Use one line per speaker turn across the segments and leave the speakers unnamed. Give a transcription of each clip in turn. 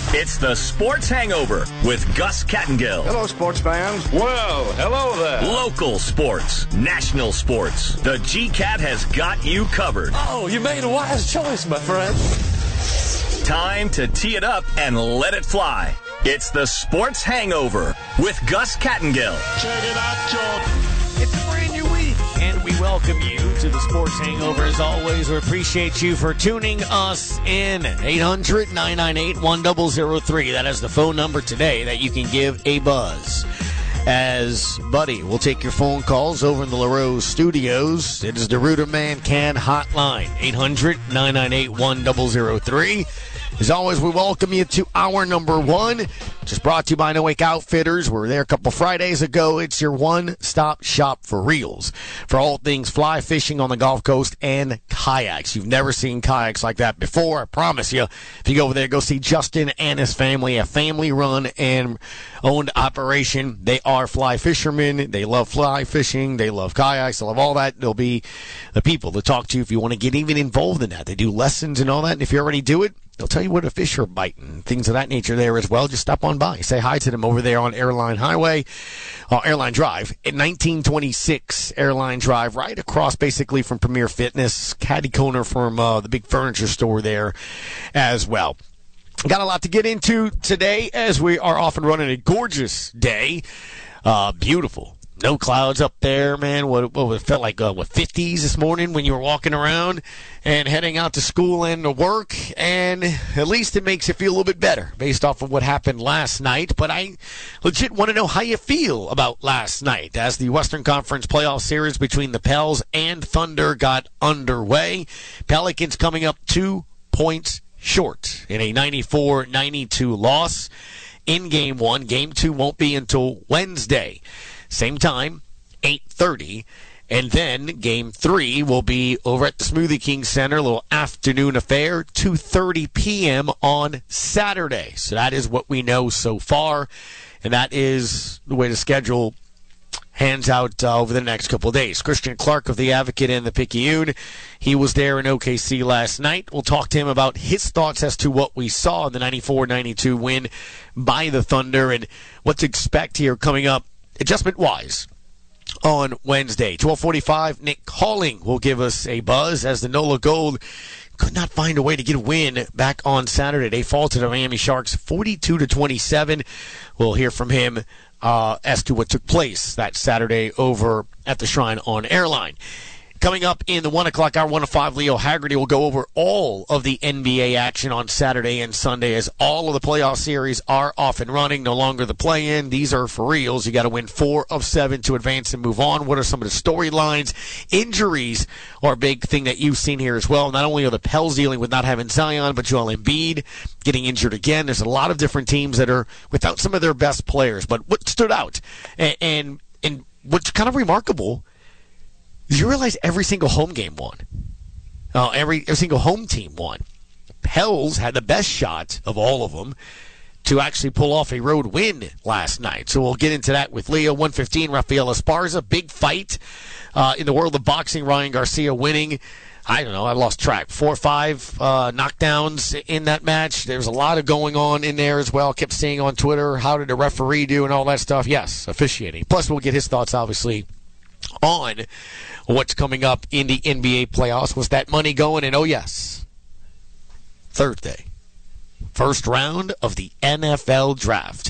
It's the Sports Hangover with Gus Kattengill.
Hello, sports fans.
Well, hello there.
Local sports, national sports. The GCAT has got you covered.
Oh, you made a wise choice, my friend.
Time to tee it up and let it fly. It's the Sports Hangover with Gus Kattengill.
Check it out, George.
It's a brand new week, and we welcome you to the Sports Hangover. As always, we appreciate you for tuning us in. 800-998-1003. That is the phone number today that you can give a buzz. As Buddy will take your phone calls over in the LaRose studios. It is the Rooter Man Can Hotline. 800-998-1003. As always, we welcome you to hour number one. Just brought to you by Noack Outfitters. We were there a couple Fridays ago. It's your one-stop shop for reels. For all things fly fishing on the Gulf Coast and kayaks. You've never seen kayaks like that before. I promise you. If you go over there, go see Justin and his family. A family-run and owned operation. They are fly fishermen. They love fly fishing. They love kayaks. They love all that. They'll be the people to talk to if you want to get even involved in that. They do lessons and all that. And if you already do it, they'll tell you where the fish are biting, things of that nature there as well. Just stop on by. Say hi to them over there on Airline Drive at 1926 Airline Drive, right across basically from Premier Fitness, caddy corner from the big furniture store there as well. Got a lot to get into today as we are off and running a gorgeous day. Beautiful. No clouds up there, man. What it felt like, 50s this morning when you were walking around and heading out to school and to work. And at least it makes you feel a little bit better based off of what happened last night. But I legit want to know how you feel about last night as the Western Conference playoff series between the Pels and Thunder got underway. Pelicans coming up 2 points short in a 94-92 loss in Game 1. Game 2 won't be until Wednesday. Same time, 8:30, and then Game 3 will be over at the Smoothie King Center, a little afternoon affair, 2:30 p.m. on Saturday. So that is what we know so far, and that is the way the schedule hands out over the next couple of days. Christian Clark of the Advocate and the Picayune, he was there in OKC last night. We'll talk to him about his thoughts as to what we saw in the 94-92 win by the Thunder and what to expect here coming up adjustment-wise on Wednesday. 12:45, Nick Calling will give us a buzz as the NOLA Gold could not find a way to get a win back on Saturday. They fall to the Miami Sharks 42-27. We'll hear from him as to what took place that Saturday over at the Shrine on Airline. Coming up in the 1 o'clock hour, 1 to 5, Leo Haggerty will go over all of the NBA action on Saturday and Sunday as all of the playoff series are off and running. No longer the play-in. These are for reals. You got to win 4 of 7 to advance and move on. What are some of the storylines? Injuries are a big thing that you've seen here as well. Not only are the Pels dealing with not having Zion, but Joel Embiid getting injured again. There's a lot of different teams that are without some of their best players. But what stood out and what's kind of remarkable, you realize every single home game won. Every single home team won. Pels had the best shot of all of them to actually pull off a road win last night. So we'll get into that with Leo. 115, Rafael Esparza. Big fight in the world of boxing. Ryan Garcia winning. I don't know. I lost track. 4 or 5 knockdowns in that match. There's a lot of going on in there as well. Kept seeing on Twitter, how did the referee do and all that stuff. Yes, officiating. Plus, we'll get his thoughts, obviously, on what's coming up in the NBA playoffs. Was that money going? And oh yes, Thursday, first round of the NFL draft.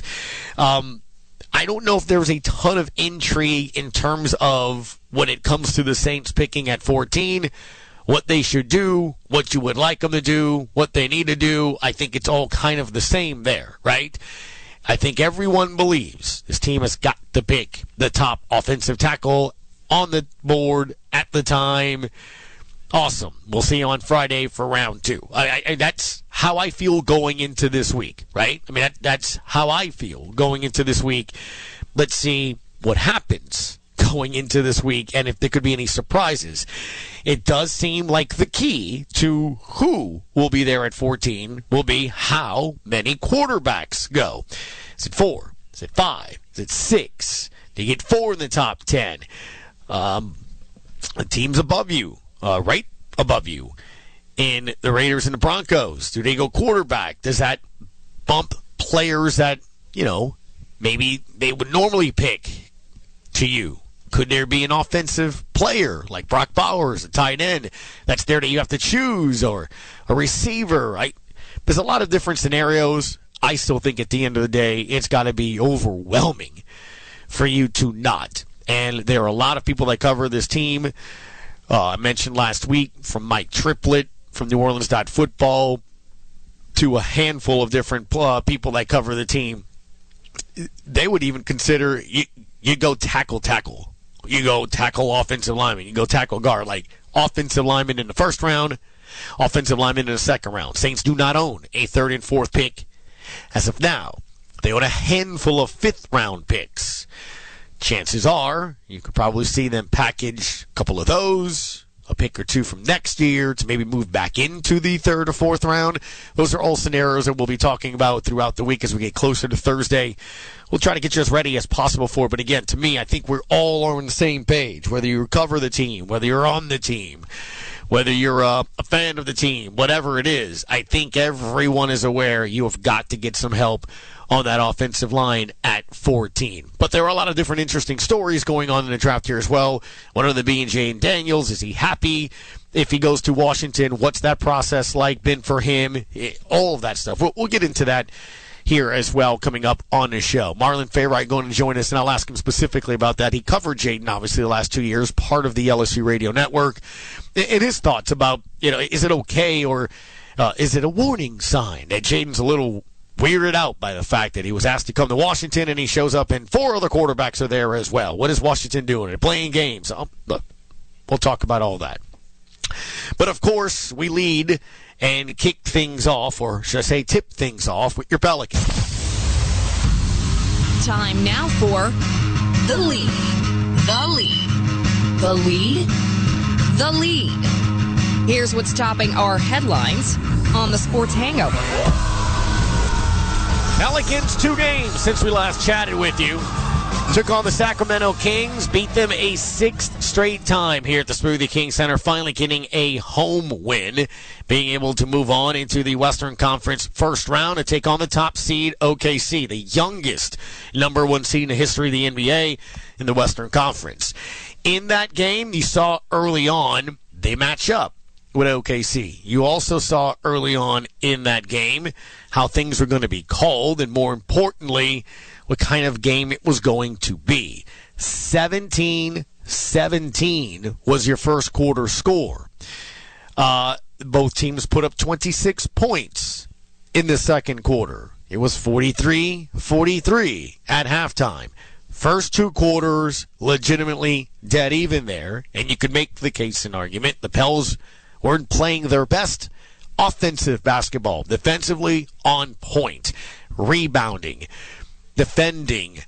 I don't know if there's a ton of intrigue in terms of when it comes to the Saints picking at 14, what they should do, what you would like them to do, what they need to do. I think it's all kind of the same there, right? I think everyone believes this team has got to pick the top offensive tackle on the board at the time. Awesome. We'll see you on Friday for round 2. That's how I feel going into this week, right? I mean, that's how I feel going into this week. Let's see what happens going into this week and if there could be any surprises. It does seem like the key to who will be there at 14 will be how many quarterbacks go. Is it 4? Is it 5? Is it 6? Do you get 4 in the top 10? The teams above you, right above you, in the Raiders and the Broncos, do they go quarterback? Does that bump players that, maybe they would normally pick to you? Could there be an offensive player like Brock Bowers, a tight end, that's there that you have to choose, or a receiver? There's a lot of different scenarios. I still think at the end of the day, it's got to be overwhelming for you to not. And there are a lot of people that cover this team. I mentioned last week, from Mike Triplett from New Orleans Football to a handful of different people that cover the team. They would even consider you go tackle. You go tackle offensive lineman. You go tackle guard. Like offensive lineman in the first round, offensive lineman in the second round. Saints do not own a third and fourth pick as of now. They own a handful of fifth-round picks. Chances are you could probably see them package a couple of those, a pick or two from next year to maybe move back into the third or fourth round. Those are all scenarios that we'll be talking about throughout the week as we get closer to Thursday. We'll try to get you as ready as possible for it. But again, to me, I think we're all on the same page, whether you cover the team, whether you're on the team, whether you're a fan of the team, whatever it is. I think everyone is aware you have got to get some help on that offensive line at 14. But there are a lot of different interesting stories going on in the draft here as well. One of them being Jayden Daniels. Is he happy if he goes to Washington? What's that process like been for him? All of that stuff. We'll get into that here as well coming up on the show. Marlon Fairwright going to join us, and I'll ask him specifically about that. He covered Jayden, obviously, the last 2 years, part of the LSU radio network, and his thoughts about, is it okay or is it a warning sign that Jayden's a little weirded out by the fact that he was asked to come to Washington and he shows up and 4 other quarterbacks are there as well. What is Washington doing? They're playing games. Look, we'll talk about all that. But, of course, we lead and kick things off, or should I say tip things off, with your Pelicans.
Time now for The Lead. The Lead. The Lead. The Lead. Here's what's topping our headlines on the Sports Hangover.
Pelicans, 2 games since we last chatted with you. Took on the Sacramento Kings, beat them a 6th straight time here at the Smoothie King Center, finally getting a home win, being able to move on into the Western Conference first round and take on the top seed OKC, the youngest number 1 seed in the history of the NBA in the Western Conference. In that game, you saw early on, they match up with OKC. You also saw early on in that game how things were going to be called, and more importantly, what kind of game it was going to be. 17-17 was your first quarter score. Both teams put up 26 points in the second quarter. It was 43-43 at halftime. First 2 quarters, legitimately dead even there, and you could make the case and argument the Pels weren't playing their best offensive basketball. Defensively, on point. Rebounding. Defending.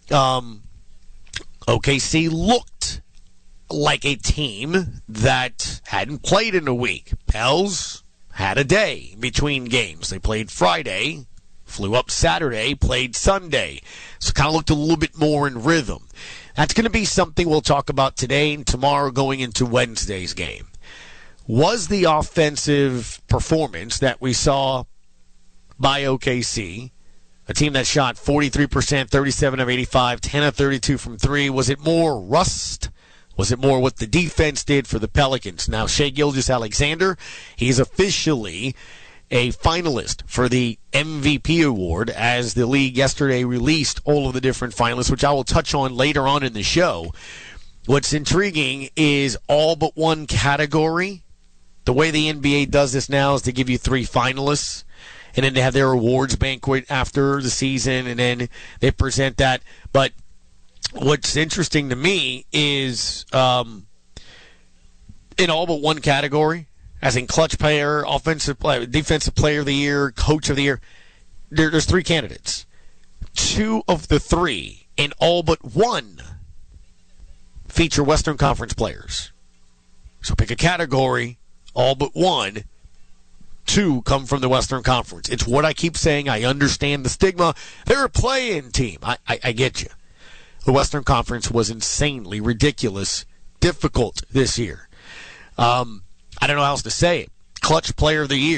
OKC looked like a team that hadn't played in a week. Pels had a day between games. They played Friday, flew up Saturday, played Sunday. So kind of looked a little bit more in rhythm. That's going to be something we'll talk about today and tomorrow going into Wednesday's game. Was the offensive performance that we saw by OKC, a team that shot 43%, 37 of 85, 10 of 32 from 3, was it more rust? Was it more what the defense did for the Pelicans? Now, Shai Gilgeous-Alexander, he's officially a finalist for the MVP award, as the league yesterday released all of the different finalists, which I will touch on later on in the show. What's intriguing is all but one category. The way the NBA does this now is they give you 3 finalists, and then they have their awards banquet after the season, and then they present that. But what's interesting to me is in all but one category, as in clutch player, offensive player, defensive player of the year, coach of the year, there's 3 candidates. 2 of the 3, in all but one, feature Western Conference players. So pick a category. All but one, 2 come from the Western Conference. It's what I keep saying. I understand the stigma. They're a play-in team. I get you. The Western Conference was insanely ridiculous, difficult this year. I don't know how else to say it. Clutch player of the year.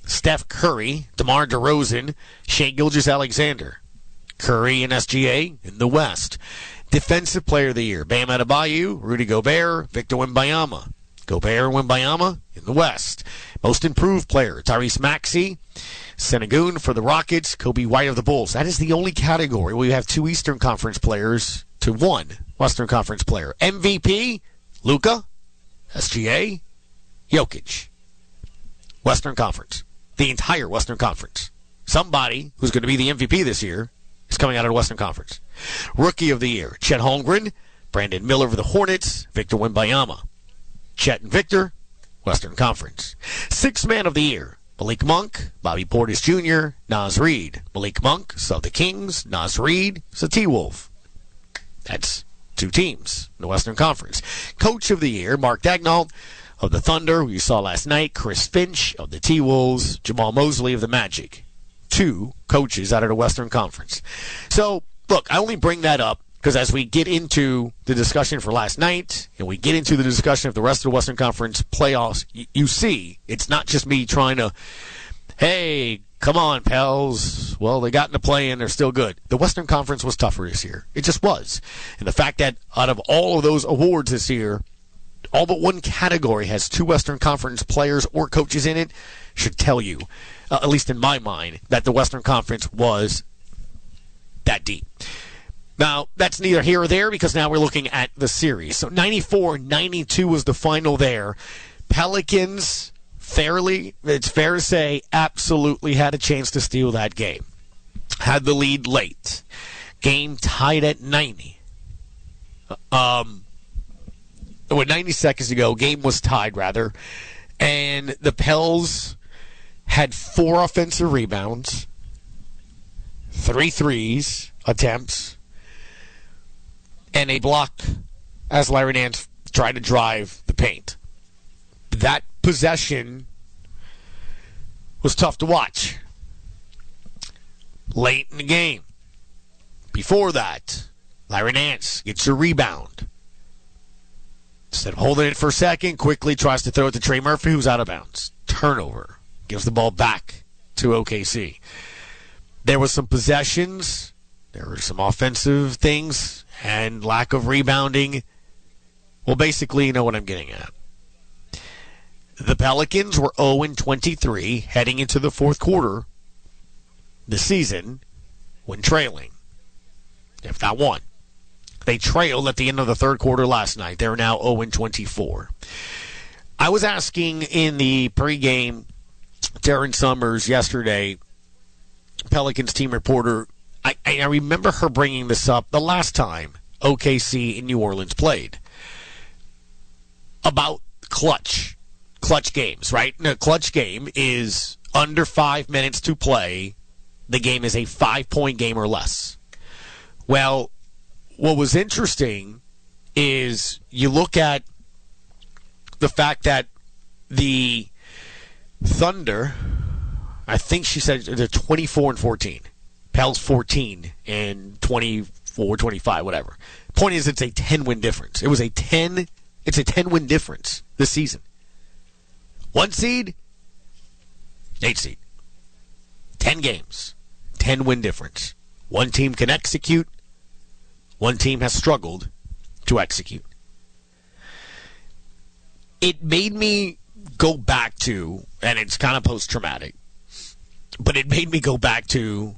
Steph Curry, DeMar DeRozan, Shai Gilgeous-Alexander. Curry and SGA in the West. Defensive Player of the Year, Bam Adebayo, Rudy Gobert, Victor Wembanyama. Gobert and Wembanyama in the West. Most Improved Player, Tyrese Maxey, Sengun for the Rockets, Kobe White of the Bulls. That is the only category where you have 2 Eastern Conference players to 1 Western Conference player. MVP, Luka, SGA, Jokic. Western Conference. The entire Western Conference. Somebody who's going to be the MVP this year is coming out of the Western Conference. Rookie of the Year, Chet Holmgren, Brandon Miller for the Hornets, Victor Wembanyama. Chet and Victor, Western Conference. Sixth Man of the Year, Malik Monk, Bobby Portis Jr., Naz Reid. Malik Monk, of the Kings, Naz Reid, the T-Wolf. That's 2 teams in the Western Conference. Coach of the Year, Mark Daigneault of the Thunder, who you saw last night, Chris Finch of the T-Wolves, Jamal Mosley of the Magic. 2 coaches out of the Western Conference. So, look, I only bring that up because as we get into the discussion for last night and we get into the discussion of the rest of the Western Conference playoffs, you see it's not just me trying to, hey, come on, pals. Well, they got in the play-in. They're still good. The Western Conference was tougher this year. It just was. And the fact that out of all of those awards this year, all but 1 category has 2 Western Conference players or coaches in it should tell you, at least in my mind, that the Western Conference was that deep. Now, that's neither here or there because now we're looking at the series. So 94-92 was the final there. Pelicans, it's fair to say, absolutely had a chance to steal that game. Had the lead late. Game tied at 90. With 90 seconds to go, game was tied, rather. And the Pels had 4 offensive rebounds, 3 threes attempts, and a block as Larry Nance tried to drive the paint. That possession was tough to watch. Late in the game. Before that, Larry Nance gets a rebound. Instead of holding it for a second, quickly tries to throw it to Trey Murphy, who's out of bounds. Turnover. Gives the ball back to OKC. There was some possessions. There were some offensive things and lack of rebounding. Well, basically, you know what I'm getting at. The Pelicans were 0-23 heading into the fourth quarter this season when trailing, if not one. They trailed at the end of the third quarter last night. They're now 0-24. I was asking in the pregame, Darren Summers yesterday, Pelicans team reporter, I remember her bringing this up the last time OKC and New Orleans played about clutch games, right? A clutch game is under 5 minutes to play. The game is a 5-point game or less. Well, what was interesting is you look at the fact that the Thunder, I think she said they're 24-14. Pels 14 and 24-25, whatever. Point is, it's a 10-win difference. It's a 10-win difference this season. 1 seed, 8 seed. 10 games, 10-win difference. One team can execute. One team has struggled to execute. It made me go back to, and it's kind of post-traumatic, but it made me go back to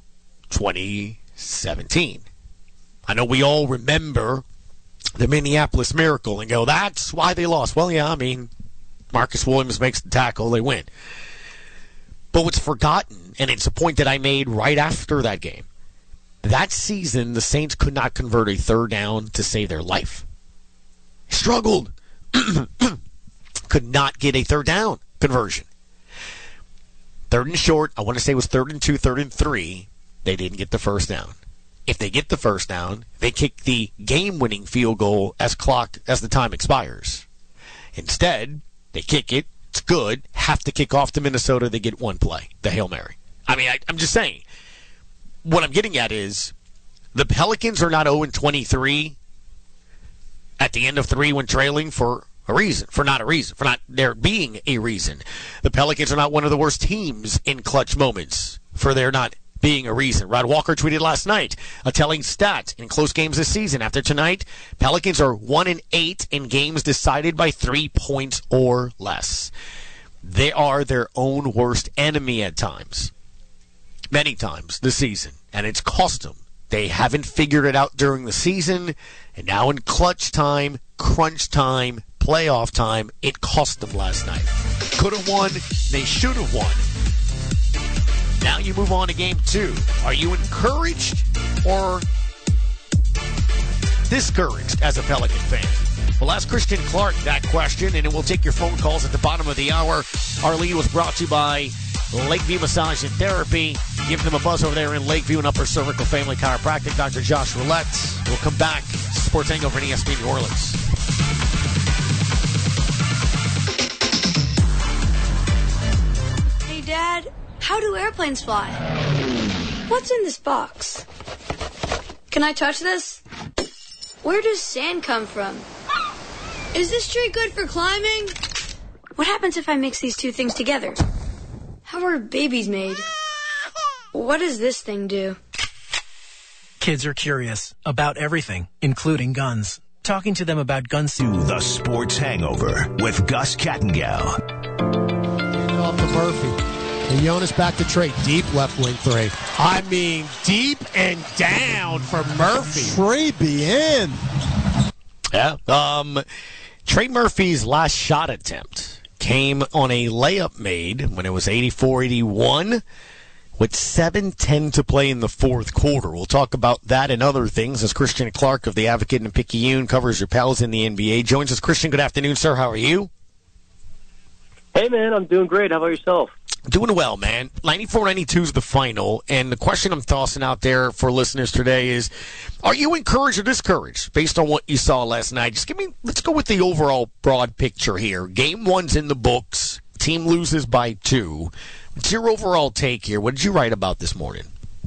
2017. I know we all remember the Minneapolis Miracle and go, that's why they lost. Well, yeah, I mean, Marcus Williams makes the tackle, they win. But what's forgotten, and it's a point that I made right after that game, that season the Saints could not convert a third down to save their life. Struggled. Could not get a third down conversion. Third and short, I want to say it was 3rd and 2, 3rd and 3. They didn't get the first down. If they get the first down, they kick the game-winning field goal as the time expires. Instead, they kick it. It's good. Have to kick off to Minnesota. They get one play, the Hail Mary. I mean, I'm just saying. What I'm getting at is the Pelicans are not 0-23 at the end of 3 when trailing for for not there being a reason. The Pelicans are not one of the worst teams in clutch moments for there not being a reason. Rod Walker tweeted last night a telling stat in close games this season. After tonight, Pelicans are 1-8 in games decided by 3 points or less. They are their own worst enemy at times. Many times this season. And it's cost them. They haven't figured it out during the season. And now in clutch time, crunch time, playoff time, it cost them last night. Could have won. They should have won. Now you move on to game 2. Are you encouraged or discouraged as a Pelican fan? We'll ask Christian Clark that question, and we'll take your phone calls at the bottom of the hour. Our lead was brought to you by Lakeview Massage and Therapy. Give them a buzz over there in Lakeview and Upper Cervical Family Chiropractic. Dr. Josh Roulette. We'll come back. Sports Hangover in ESPN New Orleans.
Hey, Dad, how do airplanes fly? What's in this box? Can I touch this? Where does sand come from? Is this tree good for climbing? What happens if I mix these two things together? How are babies made? What does this thing do?
Kids are curious about everything, including guns. Talking to them about guns.
The Sports Hangover with Gus Kattengell.
Off to Murphy. And Jonas back to Trey. Deep left wing three.
I mean, deep and down for Murphy.
Trey bien.
Yeah. Trey Murphy's last shot attempt came on a layup made when it was 84-81 with 7:10 to play in the fourth quarter. We'll talk about that and other things as Christian Clark of the Advocate and Picayune covers your pals in the NBA. Joins us. Christian, good afternoon, sir. How are you?
Hey, man, I'm doing great. How about yourself?
Doing well, man. 94-92 is the final, and the question I'm tossing out there for listeners today is, are you encouraged or discouraged based on what you saw last night? Let's go with the overall broad picture here. Game 1's in the books. Team loses by 2. What's your overall take here? What did you write about this morning?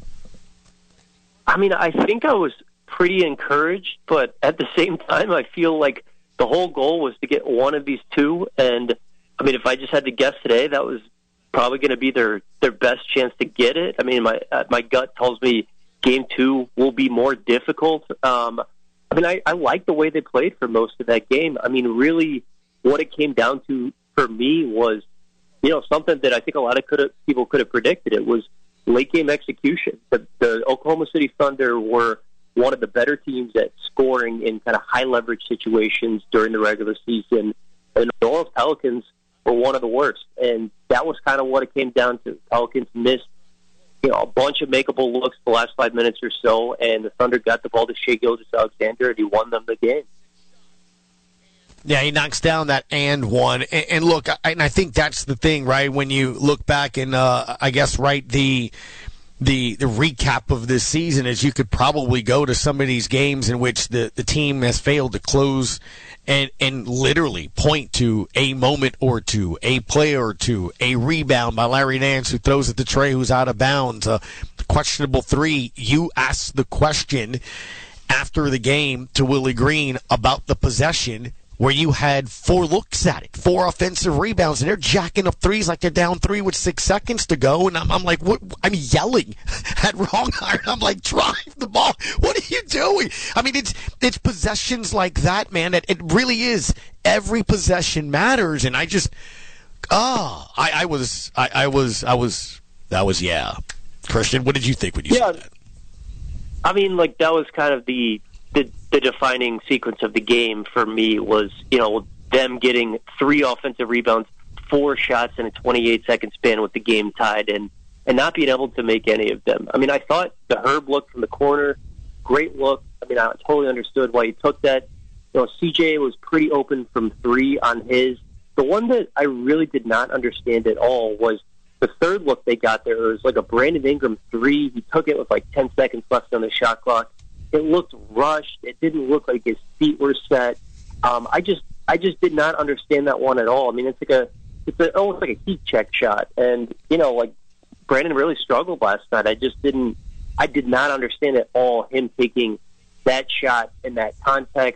I mean, I think I was pretty encouraged, but at the same time, I feel like the whole goal was to get one of these two, and I mean, if I just had to guess today, that was probably going to be their best chance to get it. I mean, my gut tells me game 2 will be more difficult. I mean, I like the way they played for most of that game. I mean, really, what it came down to for me was, something that I think a lot of people could have predicted. It was late game execution. The Oklahoma City Thunder were one of the better teams at scoring in kind of high leverage situations during the regular season, and the New Orleans Pelicans were one of the worst, and that was kind of what it came down to. Pelicans missed, a bunch of makeable looks the last 5 minutes or so, and the Thunder got the ball to Shai Gilgeous-Alexander, and he won them the game.
Yeah, he knocks down that and one. And look, I think that's the thing, right? When you look back and I guess the recap of this season is you could probably go to some of these games in which the team has failed to close and literally point to a moment or two, a play or two, a rebound by Larry Nance who throws it to Trey who's out of bounds, a questionable three. You asked the question after the game to Willie Green about the possession where you had 4 looks at it, 4 offensive rebounds, and they're jacking up threes like they're down 3 with 6 seconds to go. And I'm like, what? I'm yelling at wrong iron. I'm like, drive the ball. What are you doing? I mean, it's possessions like that, man. That it really is. Every possession matters. And I just, yeah. Christian, what did you think when you saw that?
I mean, like, that was kind of the defining sequence of the game for me was, them getting 3 offensive rebounds, 4 shots in a 28-second span with the game tied, and not being able to make any of them. I mean, I thought the Herb look from the corner, great look. I mean, I totally understood why he took that. CJ was pretty open from 3 on his. The one that I really did not understand at all was the third look they got there. It was like a Brandon Ingram 3. He took it with like 10 seconds left on the shot clock. It looked rushed. It didn't look like his feet were set. I just did not understand that one at all. I mean, it's almost like a heat check shot, and like Brandon really struggled last night. I did not understand at all him taking that shot in that context.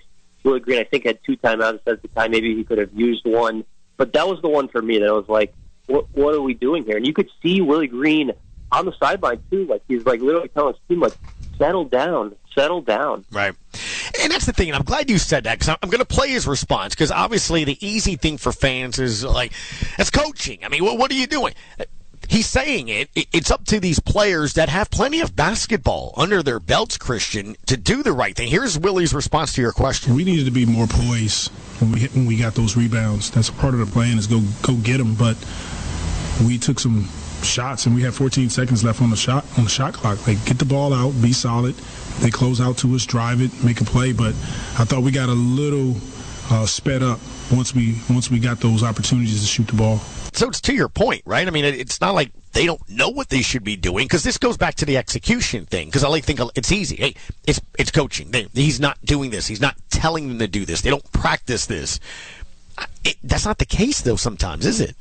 Willie Green, I think, had 2 timeouts at the time. Maybe he could have used one. But that was the one for me that was like, what are we doing here? And you could see Willie Green on the sideline, too. Like, he's like literally telling his team, like, settle down.
Right. And that's the thing, and I'm glad you said that, because I'm going to play his response, because obviously the easy thing for fans is, like, that's coaching. I mean, what are you doing? He's saying it's up to these players that have plenty of basketball under their belts, Christian, to do the right thing. Here's Willie's response to your question.
We needed to be more poised when we got those rebounds. That's part of the plan, is go get them, but we took some shots, and we had 14 seconds left on the shot clock. Like, get the ball out, be solid. They close out to us, drive it, make a play. But I thought we got a little sped up once we got those opportunities to shoot the ball.
So it's to your point, right? I mean, it's not like they don't know what they should be doing, because this goes back to the execution thing. Because I think it's easy. Hey, it's coaching. He's not doing this. He's not telling them to do this. They don't practice this. That's not the case, though. Sometimes, is it?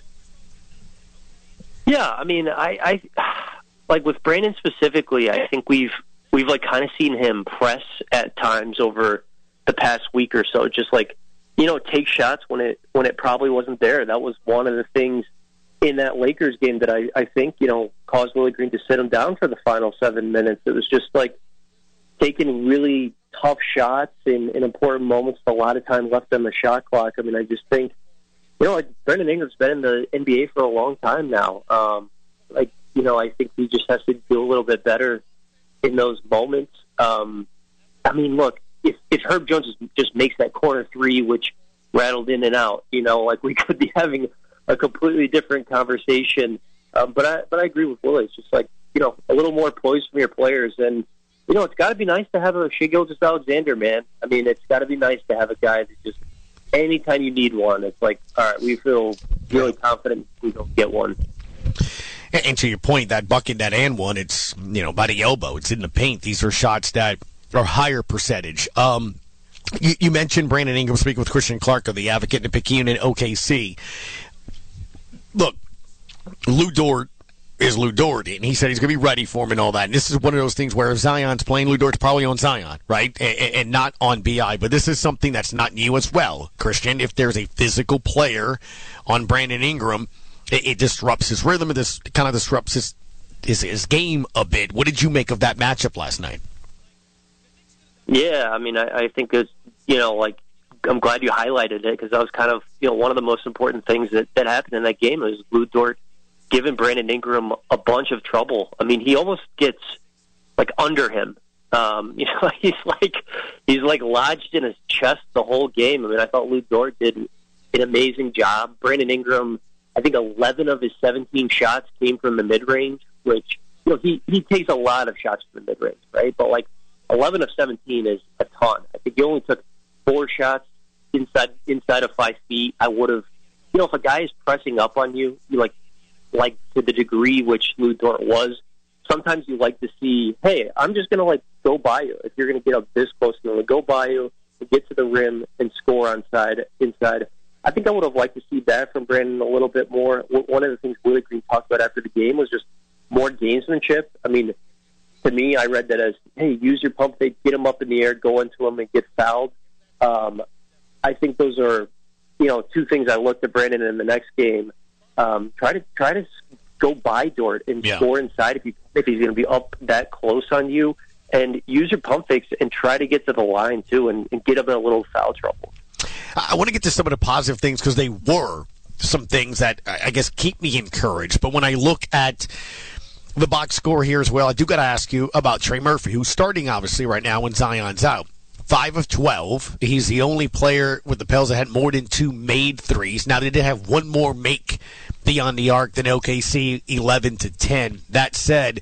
Yeah, I mean, I like with Brandon specifically. I think we've like kind of seen him press at times over the past week or so. Just like, take shots when it probably wasn't there. That was one of the things in that Lakers game that I think caused Willie Green to sit him down for the final 7 minutes. It was just like taking really tough shots in important moments. A lot of time left on the shot clock. I mean, I just think. Like Brandon Ingram's been in the NBA for a long time now. I think he just has to do a little bit better in those moments. I mean, look, if Herb Jones just makes that corner 3, which rattled in and out, like we could be having a completely different conversation. But I agree with Willie. It's just like, a little more poise from your players. And, it's got to be nice to have a Shai Gilgeous-Alexander, man. I mean, it's got to be nice to have a guy that just, anytime you need one, it's like, all right, we feel really confident we don't get one.
And to your point, that bucket, that and one, it's, by the elbow. It's in the paint. These are shots that are higher percentage. You mentioned Brandon Ingram speaking with Christian Clark of the Advocate and Picayune in OKC. Look, Lou Dort is Lou Dort, and he said he's going to be ready for him and all that. And this is one of those things where if Zion's playing, Lou Dort's probably on Zion, right? And not on BI. But this is something that's not new as well, Christian. If there's a physical player on Brandon Ingram, it disrupts his rhythm. It kind of disrupts his game a bit. What did you make of that matchup last night?
Yeah, I mean, I think it's, I'm glad you highlighted it, because that was kind of, one of the most important things that happened in that game was Lou Dort giving Brandon Ingram a bunch of trouble. I mean, he almost gets like under him. He's like lodged in his chest the whole game. I mean, I thought Lou Dort did an amazing job. Brandon Ingram, I think 11 of his 17 shots came from the mid-range, which, he takes a lot of shots from the mid-range, right? But like 11 of 17 is a ton. I think he only took 4 shots inside of 5 feet. I would have, if a guy is pressing up on you, like to the degree which Lou Dort was, sometimes you like to see, hey, I'm just going to go by you. If you're going to get up this close, I'm going to go by you, get to the rim, and score inside. I think I would have liked to see that from Brandon a little bit more. One of the things Willie Green talked about after the game was just more gamesmanship. I mean, to me, I read that as, hey, use your pump fake, get him up in the air, go into him, and get fouled. I think those are, 2 things I looked at Brandon in the next game. Try to go by Dort and score inside if he's going to be up that close on you, and use your pump fakes and try to get to the line too and get him in a little foul trouble.
I want to get to some of the positive things, because they were some things that I guess keep me encouraged. But when I look at the box score here as well, I do got to ask you about Trey Murphy, who's starting obviously right now when Zion's out. 5 of 12. He's the only player with the Pels that had more than 2 made threes. Now, they did have one more make beyond the arc than OKC, 11-10. That said,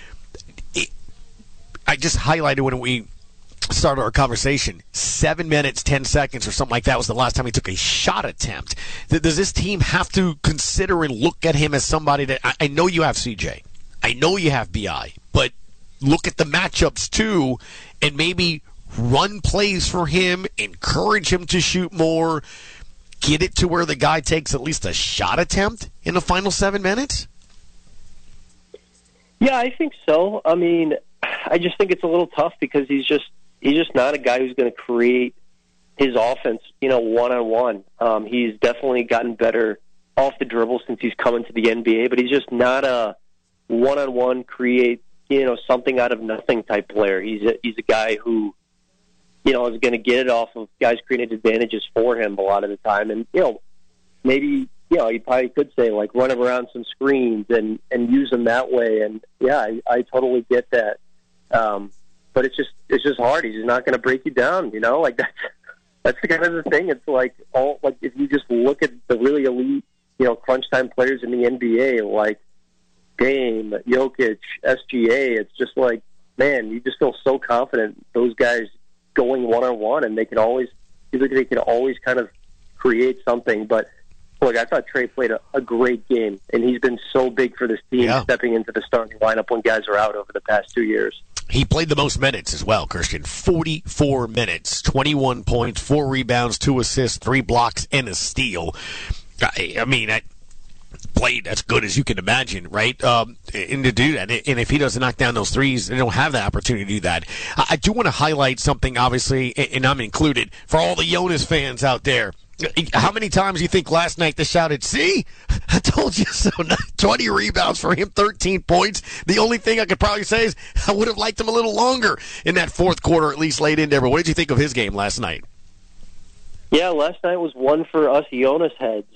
I just highlighted when we started our conversation, 7 minutes, 10 seconds or something like that was the last time he took a shot attempt. Does this team have to consider and look at him as somebody that, I know you have CJ, I know you have BI, but look at the matchups too, and maybe run plays for him, encourage him to shoot more, get it to where the guy takes at least a shot attempt in the final 7 minutes?
Yeah, I think so. I mean, I just think it's a little tough because he's just not a guy who's going to create his offense, one-on-one. He's definitely gotten better off the dribble since he's come into the NBA, but he's just not a one-on-one create, something out of nothing type player. He's a guy who, is going to get it off of guys creating advantages for him a lot of the time. And, maybe, you probably could say, like, run him around some screens and use them that way. And, yeah, I totally get that. But it's just hard. He's not going to break you down, Like, that's the kind of the thing. It's like, if you just look at the really elite, crunch time players in the NBA, like Dame, Jokic, SGA, it's just like, man, you just feel so confident those guys going one-on-one, and they can always kind of create something. But look, I thought Trae played a great game, and he's been so big for this team, stepping into the starting lineup when guys are out over the past 2 years.
He played the most minutes as well, Christian. 44 minutes, 21 points, 4 rebounds, 2 assists, 3 blocks, and a steal. I mean, played as good as you can imagine, right? And to do that, and if he doesn't knock down those threes, they don't have that opportunity to do that. I do want to highlight something, obviously, and I'm included, for all the Jonas fans out there. How many times do you think last night they shouted, "See, I told you so"? 20 rebounds for him, 13 points. The only thing I could probably say is I would have liked him a little longer in that fourth quarter, at least late in there. But what did you think of his game last night?
Yeah, last night was one for us Jonas heads.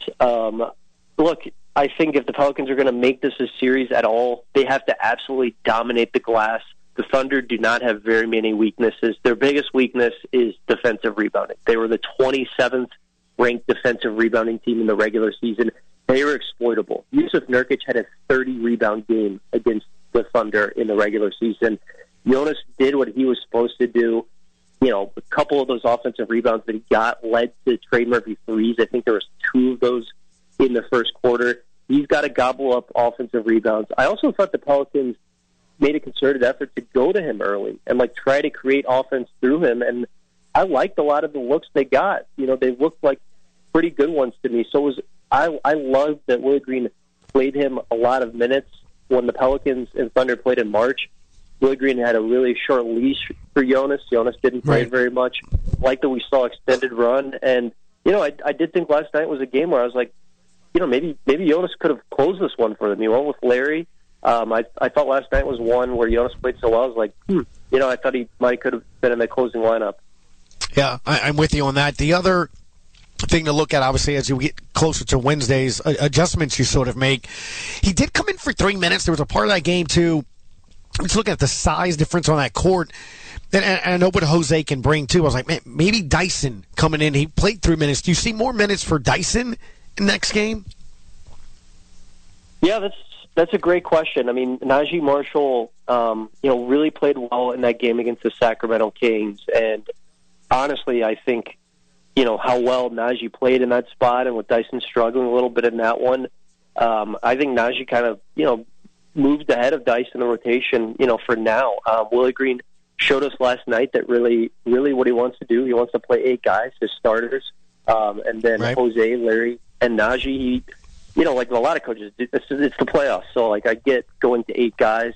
Look, I think if the Pelicans are going to make this a series at all, they have to absolutely dominate the glass. The Thunder do not have very many weaknesses. Their biggest weakness is defensive rebounding. They were the 27th ranked defensive rebounding team in the regular season. They were exploitable. Yusuf Nurkic had a 30-rebound game against the Thunder in the regular season. Jonas did what he was supposed to do. A couple of those offensive rebounds that he got led to Trey Murphy threes. I think there was 2 of those in the first quarter. He's got to gobble up offensive rebounds. I also thought the Pelicans made a concerted effort to go to him early and try to create offense through him. And I liked a lot of the looks they got. They looked like pretty good ones to me. So I loved that Willie Green played him a lot of minutes when the Pelicans and Thunder played in March. Willie Green had a really short leash for Jonas. Jonas didn't play very much. Like that we saw extended run. And, I did think last night was a game where I was like, maybe Jonas could have closed this one for them. He went with Larry. I thought last night was one where Jonas played so well. I was like, I thought he could have been in the closing lineup.
Yeah, I'm with you on that. The other thing to look at, obviously, as you get closer to Wednesday's adjustments you sort of make, he did come in for 3 minutes. There was a part of that game, too. Let's look at the size difference on that court. And I know what Jose can bring, too. I was like, man, maybe Dyson coming in. He played 3 minutes. Do you see more minutes for Dyson next game?
Yeah, that's a great question. I mean, Najee Marshall, really played well in that game against the Sacramento Kings. And honestly, I think, how well Najee played in that spot, and with Dyson struggling a little bit in that one, I think Najee kind of, moved ahead of Dyson in the rotation, for now. Willie Green showed us last night that really what he wants to do. He wants to play 8 guys, his starters, and then Jose, Larry, and Najee. Like a lot of coaches, it's the playoffs, so I get going to 8 guys.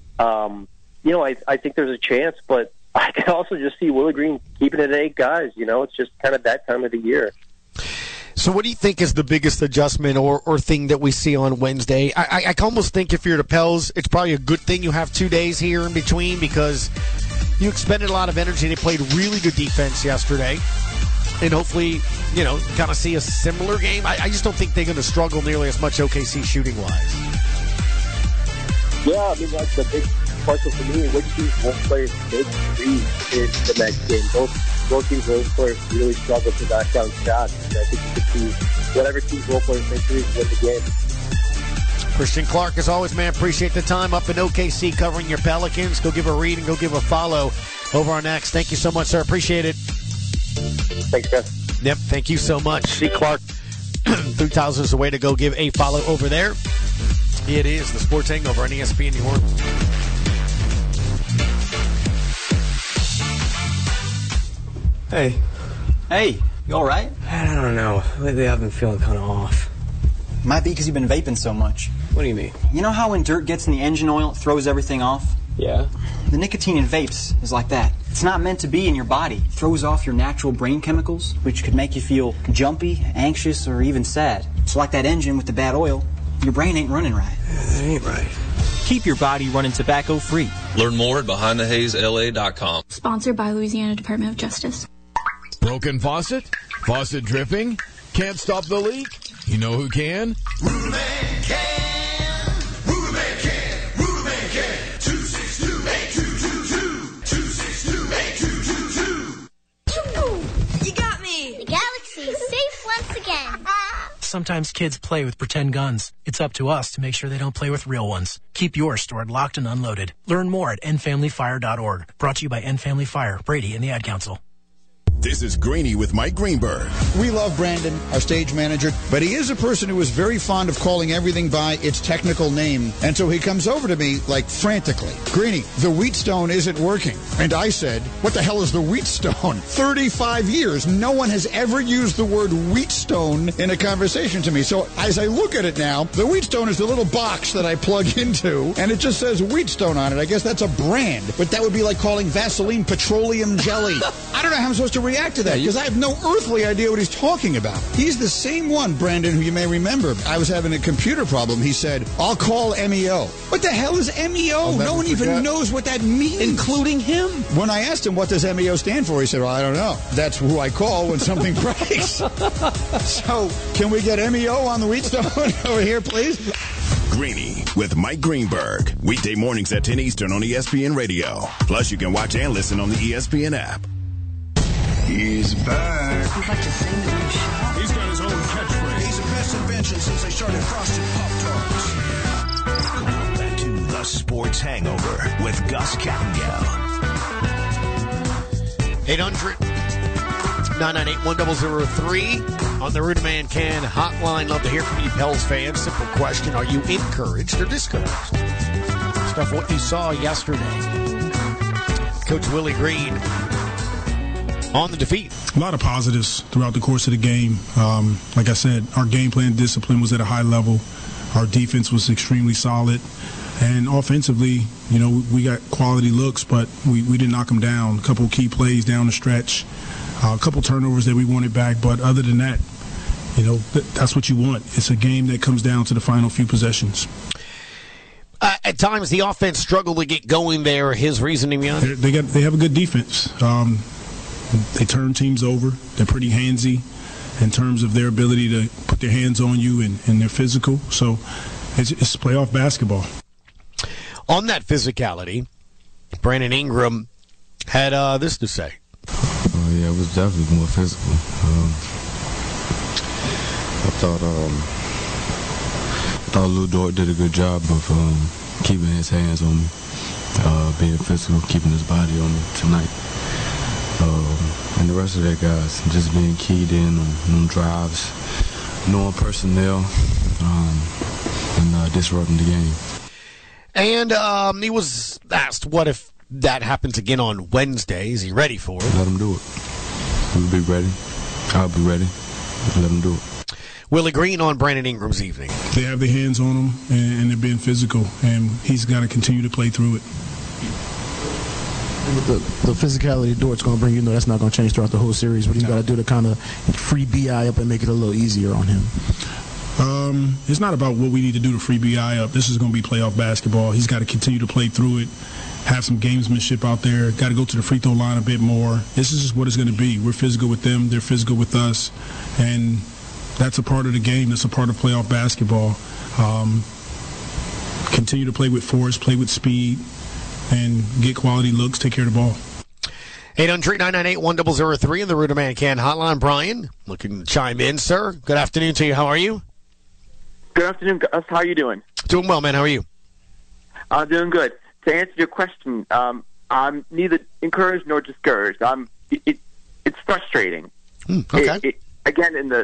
I think there's a chance, but I can also just see Willie Green keeping it at 8 guys. It's just kind of that time of the year.
So what do you think is the biggest adjustment or thing that we see on Wednesday? I almost think if you're the Pels, it's probably a good thing you have 2 days here in between because you expended a lot of energy. They played really good defense yesterday. And hopefully, kind of see a similar game. I just don't think they're going to struggle nearly as much OKC shooting-wise.
Yeah, I mean, that's the big question for me. Which teams won't play big threes in the next game? Both teams will players really struggle to knock down shots. And I think you could see whatever teams will play big threes win the game.
Christian Clark, as always, man, appreciate the time up in OKC covering your Pelicans. Go give a read and go give a follow over on X. Thank you so much, sir. Appreciate it.
Thanks, guys.
Yep, thank you so much. See Clark, 3,000 is the way to go give a follow over there. It is the Sports Hangover on ESPN New Orleans.
Hey.
Hey, you all right?
I don't know. Lately I've been feeling kind of off.
Might be because you've been vaping so much.
What do you mean?
You know how when dirt gets in the engine oil, it throws everything off?
Yeah.
The nicotine in vapes is like that. It's not meant to be in your body. It throws off your natural brain chemicals, which could make you feel jumpy, anxious, or even sad. So like that engine with the bad oil, your brain ain't running right.
That ain't right.
Keep your body running tobacco-free.
Learn more at BehindTheHazeLA.com.
Sponsored by Louisiana Department of Justice.
Broken faucet? Faucet dripping? Can't stop the leak? You know who can?
Ruderman can. Ruderman can. Ruderman can. 262-8222. 262-8222.
You got me.
The galaxy is safe once again.
Sometimes kids play with pretend guns. It's up to us to make sure they don't play with real ones. Keep yours stored locked and unloaded. Learn more at endfamilyfire.org. Brought to you by End Family Fire, Brady, and the Ad Council.
This is Greeny with Mike Greenberg.
We love Brandon, our stage manager, but he is a person who is very fond of calling everything by its technical name. And so he comes over to me, like, frantically. Greeny, the Wheatstone isn't working. And I said, what the hell is the Wheatstone? 35 years, no one has ever used the word Wheatstone in a conversation to me. So as I look at it now, the Wheatstone is the little box that I plug into, and it just says Wheatstone on it. I guess that's a brand, but that would be like calling Vaseline petroleum jelly. I don't know how I'm supposed to react to that, because I have no earthly idea what he's talking about. He's the same one, Brandon, who you may remember. I was having a computer problem. He said, I'll call MEO. What the hell is MEO? No one even knows what that means.
Including him.
When I asked him, what does MEO stand for? He said, well, I don't know. That's who I call when something breaks. So, can we get MEO on the Wheatstone over here, please?
Greeny with Mike Greenberg. Weekday mornings at 10 Eastern on ESPN Radio. Plus, you can watch and listen on the ESPN app.
He's back.
He'd like to sing the new show.
He's got his own catchphrase. He's the best invention since they started Frosted Pop-Tarts.
Back to the Sports Hangover with Gus Kattengell.
800-998-1003 on the Ruderman Can hotline. Love to hear from you, Pels fans. Simple question. Are you encouraged or discouraged? Stuff what you saw yesterday. Coach Willie Green on the defeat.
A lot of positives throughout the course of the game. Like I said, our game plan discipline was at a high level. Our defense was extremely solid. And offensively, you know, we got quality looks, but we didn't knock them down. A couple key plays down the stretch. A couple turnovers that we wanted back. But other than that, you know, that's what you want. It's a game that comes down to the final few possessions.
At times, the offense struggled to get going there. His reasoning beyond it?
They have a good defense. They turn teams over. They're pretty handsy in terms of their ability to put their hands on you and they're physical. So it's playoff basketball.
On that physicality, Brandon Ingram had this to say.
Yeah, it was definitely more physical. I thought Lou Dort did a good job of keeping his hands on me, being physical, keeping his body on me tonight. And the rest of their guys just being keyed in on drives, knowing personnel, and disrupting the game.
And he was asked, what if that happens again on Wednesday? Is he ready for it?
Let him do it. We'll be ready. I'll be ready. Let him do it.
Willie Green on Brandon Ingram's evening.
They have their hands on him, and they're being physical, and he's got to continue to play through it.
The physicality Dort's going to bring, that's not going to change throughout the whole series. What he's got to do to kind of free B.I. up and make it a little easier on him.
It's not about what we need to do to free B.I. up. This is going to be playoff basketball. He's got to continue to play through it, have some gamesmanship out there, got to go to the free throw line a bit more. This is just what it's going to be. We're physical with them. They're physical with us. And that's a part of the game. That's a part of playoff basketball. Continue to play with force, play with speed, and get quality looks, take care of the ball.
800-998-1003 in the Ruderman Can hotline. Brian, looking to chime in, sir. Good afternoon to you. How are you?
Good afternoon, Gus. How are you doing?
Doing well, man. How are you?
I'm doing good. To answer your question, I'm neither encouraged nor discouraged. It's frustrating.
Okay.
Again, in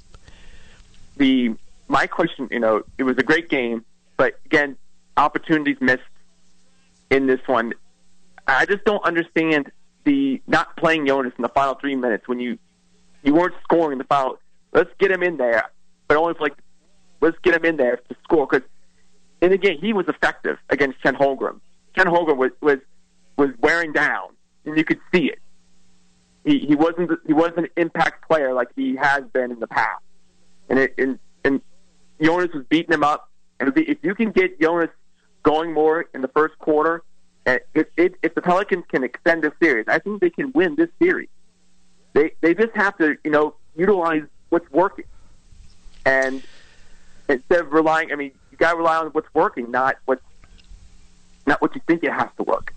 my question, it was a great game, but again, opportunities missed in this one. I just don't understand the not playing Jonas in the final 3 minutes when you weren't scoring in the final. Let's get him in there, but only for let's get him in there to score, because in the game he was effective against Ken Holmgren. Ken Holmgren was wearing down. and you could see it. He wasn't an impact player like he has been in the past, and Jonas was beating him up. And if you can get Jonas going more in the first quarter, if the Pelicans can extend this series, I think they can win this series. They just have to utilize what's working, and instead of relying, you got to rely on what's working, not what you think it has to work.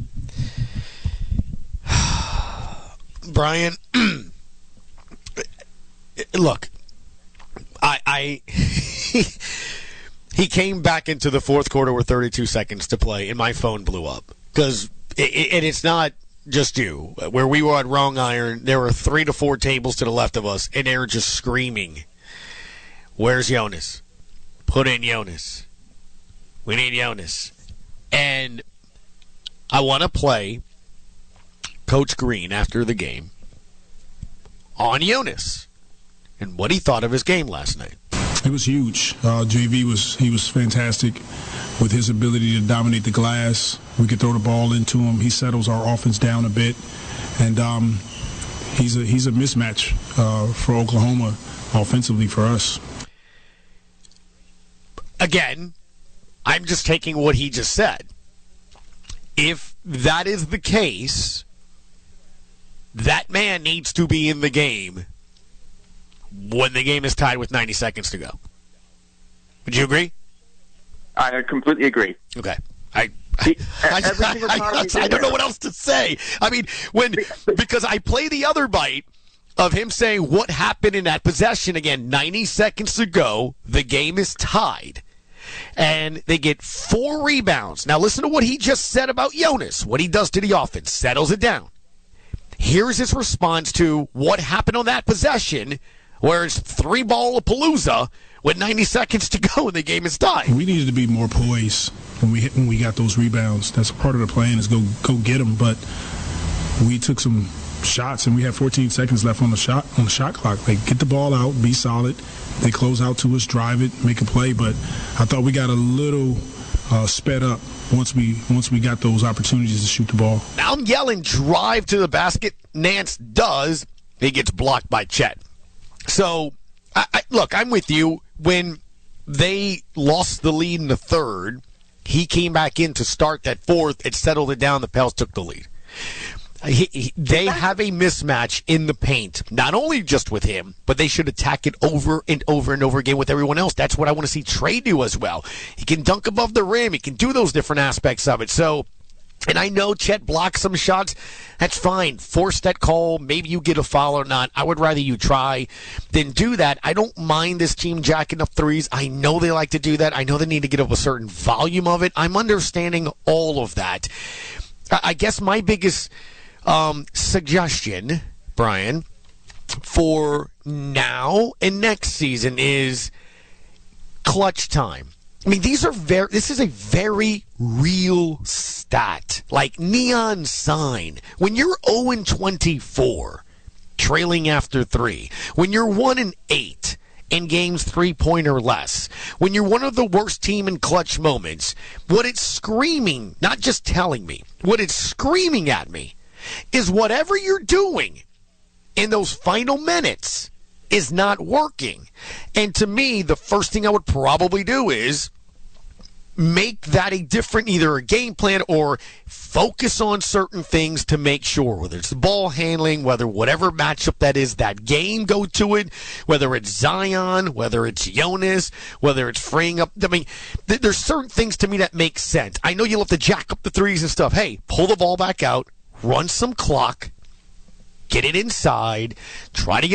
Brian, look, he came back into the fourth quarter with 32 seconds to play, and my phone blew up because it's not just you. Where we were at Wrong Iron, there were 3 to 4 tables to the left of us, and they were just screaming, "Where's Jonas? Put in Jonas. We need Jonas." And I want to play Coach Green after the game on Jonas and what he thought of his game last night.
It was huge. JV was fantastic with his ability to dominate the glass. We could throw the ball into him. He settles our offense down a bit, and he's a mismatch for Oklahoma offensively for us.
Again, I'm just taking what he just said. If that is the case, that man needs to be in the game when the game is tied with 90 seconds to go. Would you agree?
I completely agree.
Okay. I don't know what else to say. Because I play the other bite of him saying what happened in that possession again, 90 seconds to go, the game is tied. And they get 4 rebounds. Now listen to what he just said about Jonas, what he does to the offense, settles it down. Here's his response to what happened on that possession, where it's 3-ball-a-palooza with 90 seconds to go and the game is tied.
We needed to be more poised when we got those rebounds. That's part of the plan is go get them. But we took some shots and we had 14 seconds left on the shot clock. Like, get the ball out, be solid. They close out to us, drive it, make a play. But I thought we got a little sped up once we got those opportunities to shoot the ball.
Now I'm yelling drive to the basket. Nance does. He gets blocked by Chet. So, look, I'm with you. When they lost the lead in the third, he came back in to start that fourth. It settled it down. The Pels took the lead. They have a mismatch in the paint, not only just with him, but they should attack it over and over and over again with everyone else. That's what I want to see Trey do as well. He can dunk above the rim. He can do those different aspects of it. So, and I know Chet blocks some shots. That's fine. Force that call. Maybe you get a foul or not. I would rather you try than do that. I don't mind this team jacking up threes. I know they like to do that. I know they need to get up a certain volume of it. I'm understanding all of that. I guess my biggest suggestion, Brian, for now and next season is clutch time. I mean, this is a very real stat, like neon sign. When you're 0-24, trailing after 3, when you're 1-8 in games 3 point or less, when you're one of the worst team in clutch moments, what it's screaming, not just telling me, what it's screaming at me is whatever you're doing in those final minutes is not working. And to me, the first thing I would probably do is make that a different, either a game plan or focus on certain things to make sure, whether it's the ball handling, whatever matchup that is, that game, go to it, whether it's Zion, whether it's Jonas, whether it's freeing up. I mean, there's certain things to me that make sense. I know you'll have to jack up the threes and stuff. Hey, pull the ball back out, run some clock, get it inside, try to get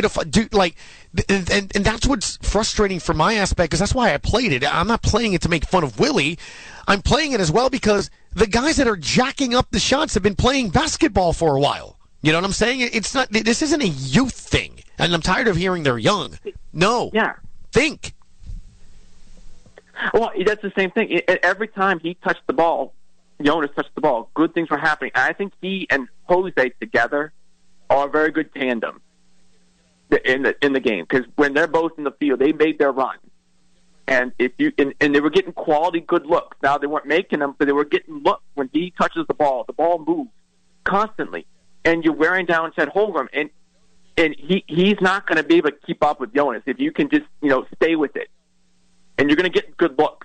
and that's what's frustrating from my aspect, because that's why I played it. I'm not playing it to make fun of Willie. I'm playing it as well because the guys that are jacking up the shots have been playing basketball for a while. You know what I'm saying? It's not. This isn't a youth thing, and I'm tired of hearing they're young. No.
Yeah.
Think.
Well, that's the same thing. Every time he touched the ball, Jonas touched the ball, good things were happening. I think he and Jose together are a very good tandem in the game, because when they're both in the field, they made their run, and and they were getting quality good looks. Now they weren't making them, but they were getting looks. When he touches the ball moves constantly, and you're wearing down Chet Holmgren, and he's not going to be able to keep up with Jonas if you can just stay with it, and you're going to get good looks.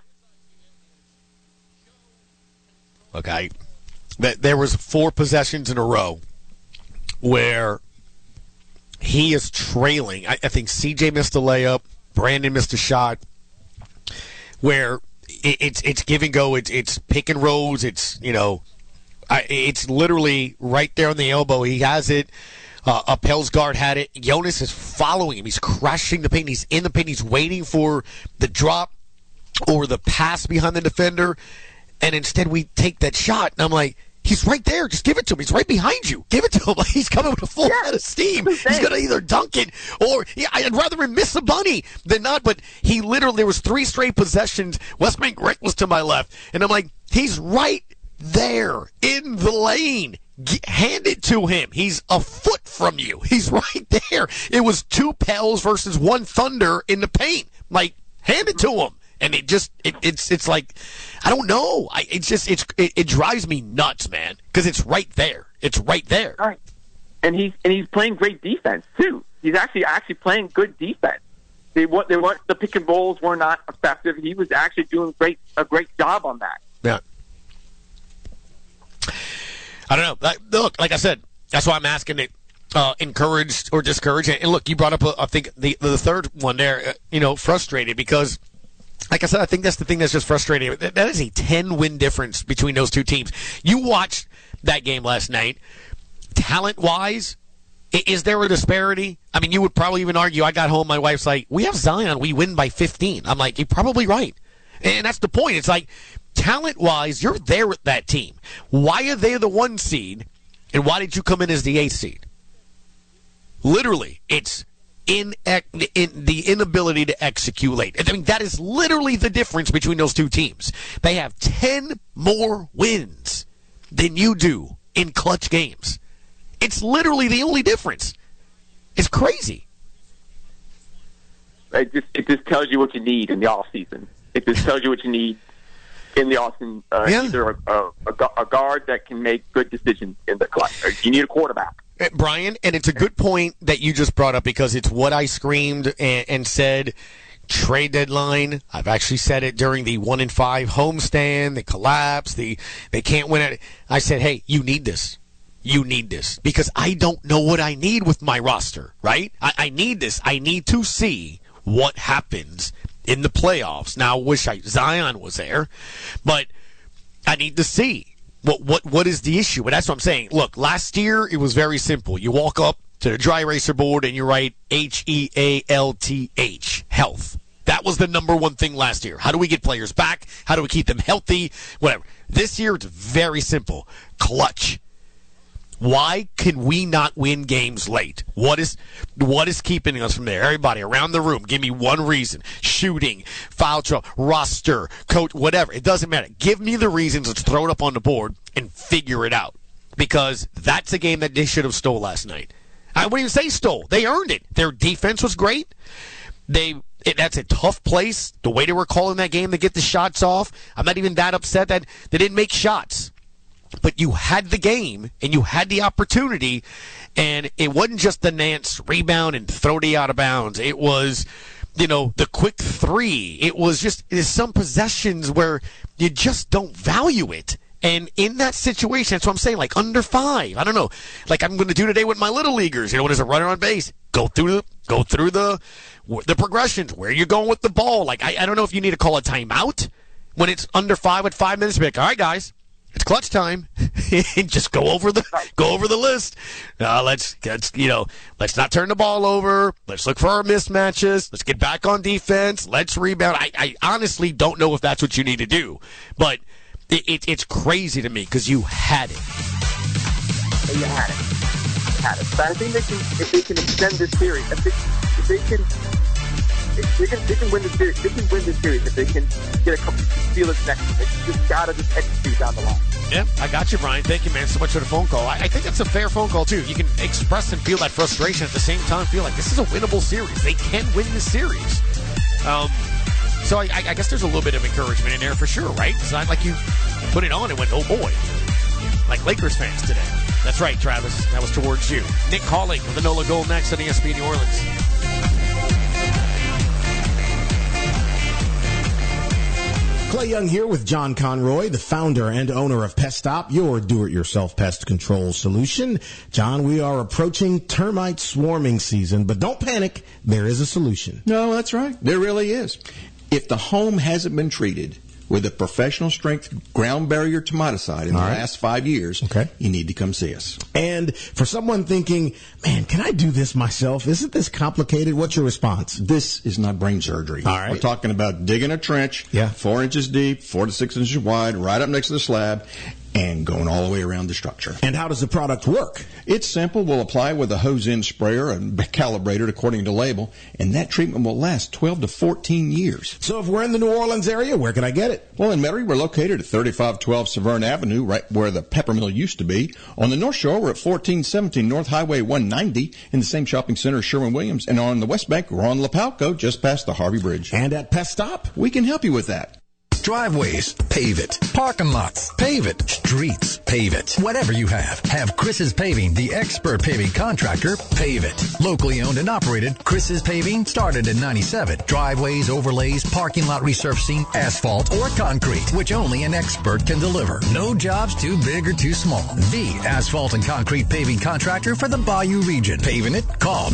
Okay, there was 4 possessions in a row where he is trailing. I think CJ missed a layup, Brandon missed a shot, where it's give and go. It's pick and rolls. It's it's literally right there on the elbow. He has it. Appel's guard had it. Jonas is following him. He's crashing the paint. He's in the paint. He's waiting for the drop or the pass behind the defender. And instead we take that shot. And I'm like, he's right there. Just give it to him. He's right behind you. Give it to him. Like, he's coming with a full head of steam. He's going to either dunk it or I'd rather him miss a bunny than not. But he literally, there was 3 straight possessions. Westman Gregg was to my left. And I'm like, he's right there in the lane. Hand it to him. He's a foot from you. He's right there. It was 2 Pels versus 1 Thunder in the paint. Like, hand it to him. And it's like, I don't know. It drives me nuts, man, because it's right there. It's right there.
All right. And he's playing great defense too. He's actually playing good defense. They weren't the pick and rolls were not effective. He was actually doing a great job on that.
Yeah. I don't know. Look, like I said, that's why I'm asking it. Encouraged or discouraged. And look, you brought up, I think, the third one there, frustrated because, like I said, I think that's the thing that's just frustrating. That is a 10-win difference between those 2 teams. You watched that game last night. Talent-wise, is there a disparity? I mean, you would probably even argue, I got home, my wife's like, we have Zion, we win by 15. I'm like, you're probably right. And that's the point. It's like, talent-wise, you're there with that team. Why are they the 1 seed, and why did you come in as the 8th seed? Literally, it's in the inability to execute late. I mean, that is literally the difference between those 2 teams. They have 10 more wins than you do in clutch games. It's literally the only difference. It's crazy.
It just tells you what you need in the offseason. It just tells you what you need in the offseason. Either a guard that can make good decisions in the clutch. Or you need a quarterback.
Brian, and it's a good point that you just brought up because it's what I screamed and said trade deadline. I've actually said it during the 1-5 homestand, the collapse, they can't win it. I said, hey, you need this. You need this because I don't know what I need with my roster, right? I need this. I need to see what happens in the playoffs. Now, I wish Zion was there, but I need to see. What is the issue? But that's what I'm saying. Look, last year it was very simple. You walk up to the dry eraser board and you write HEALTH, health. That was the number 1 thing last year. How do we get players back? How do we keep them healthy? Whatever. This year it's very simple. Clutch. Why can we not win games late? What is keeping us from there? Everybody around the room, give me 1 reason. Shooting, foul trouble, roster, coach, whatever. It doesn't matter. Give me the reasons. Let's throw it up on the board and figure it out. Because that's a game that they should have stole last night. I wouldn't even say stole. They earned it. Their defense was great. That's a tough place. The way they were calling that game to get the shots off. I'm not even that upset that they didn't make shots. But you had the game, and you had the opportunity, and it wasn't just the Nance rebound and throw the out of bounds. It was, the quick 3. It was just, there's some possessions where you just don't value it. And in that situation, that's what I'm saying, like under 5. I don't know. Like I'm going to do today with my little leaguers. When there's a runner on base, go through the progressions. Where you're going with the ball. Like I don't know if you need to call a timeout when it's under 5 with 5 minutes. Be like, all right, guys. It's clutch time. Just go over the list. Let's not turn the ball over. Let's look for our mismatches. Let's get back on defense. Let's rebound. I honestly don't know if that's what you need to do, but it's crazy to me because you had it.
You had it. But I think if they can extend this series, if they can win the series. They can win the series if they can get a couple of Steelers next to them. They just gotta execute down the line.
Yeah, I got you, Brian. Thank you, man, so much for the phone call. I think that's a fair phone call too. You can express and feel that frustration at the same time. Feel like this is a winnable series. They can win this series. So I guess there's a little bit of encouragement in there for sure, right? It's not like you put it on and went, oh boy. like Lakers fans today. That's right, Travis. That was towards you. Nick Calling with the NOLA Gold next on ESPN New Orleans.
Clay Young here with John Conroy, the founder and owner of Pest Stop, your do-it-yourself pest control solution. John, we are approaching termite swarming season, but don't panic. There is a solution.
No, that's right. There really is. If the home hasn't been treated with a professional strength ground barrier termiticide in the last 5 years, you need to come see us.
And for someone thinking, man, can I do this myself? Isn't this complicated? What's your response?
This is not brain surgery.
All right.
We're talking about digging a trench 4 inches deep, 4 to 6 inches wide, right up next to the slab, and going all the way around the structure.
And how does the product work?
It's simple. We'll apply with a hose-in sprayer and calibrate it according to label, and that treatment will last 12 to 14 years.
So if we're in the New Orleans area, where can I get it?
Well, in Metairie, we're located at 3512 Severn Avenue, right where the pepper mill used to be. On the North Shore, we're at 1417 North Highway 190 in the same shopping center as Sherwin-Williams. And on the West Bank, we're on Lapalco, just past the Harvey Bridge.
And at Pest Stop,
we can help you with that.
Driveways, pave it. Parking lots, pave it. Streets, pave it. Whatever you have Chris's Paving, the expert paving contractor, pave it. Locally owned and operated, Chris's Paving started in 97. Driveways, overlays, parking lot resurfacing, asphalt, or concrete, which only an expert can deliver. No jobs too big or too small. The asphalt and concrete paving contractor for the Bayou region. Paving it? Call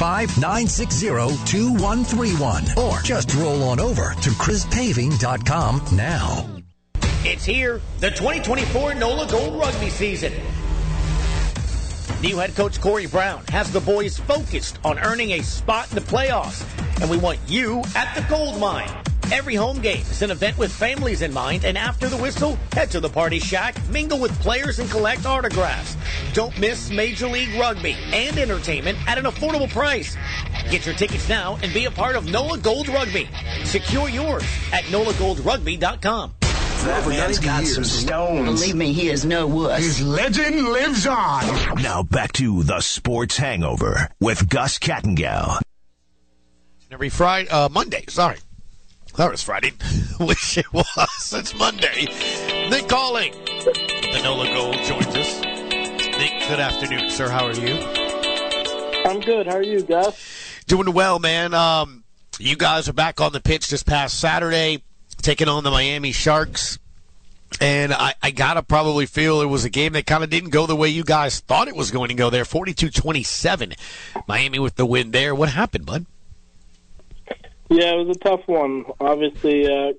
985-960-2131 or just roll on over to chrispaving.com now.
It's here, the 2024 NOLA Gold Rugby season. New head coach Corey Brown has the boys focused on earning a spot in the playoffs, and we want you at the gold mine. Every home game is an event with families in mind, and after the whistle, head to the Party Shack, mingle with players, and collect autographs. Don't miss Major League Rugby and entertainment at an affordable price. Get your tickets now and be a part of NOLA Gold Rugby. Secure yours at NOLAGoldRugby.com.
That man's got some stones.
Believe me, he is no wuss.
His legend lives on. Now back to the Sports Hangover with Gus Kattengell.
Every Monday, sorry. That was Friday. Wish it was. It's Monday. Nick Calling. The NOLA Gold joins us. Nick, good afternoon, sir. How are you?
I'm good. How are you, Gus?
Doing well, man. You guys are back on the pitch this past Saturday, taking on the Miami Sharks. And I got to probably feel it was a game that kind of didn't go the way you guys thought it was going to go there. 42-27. Miami with the win there. What happened, bud?
Yeah, it was a tough one. Obviously a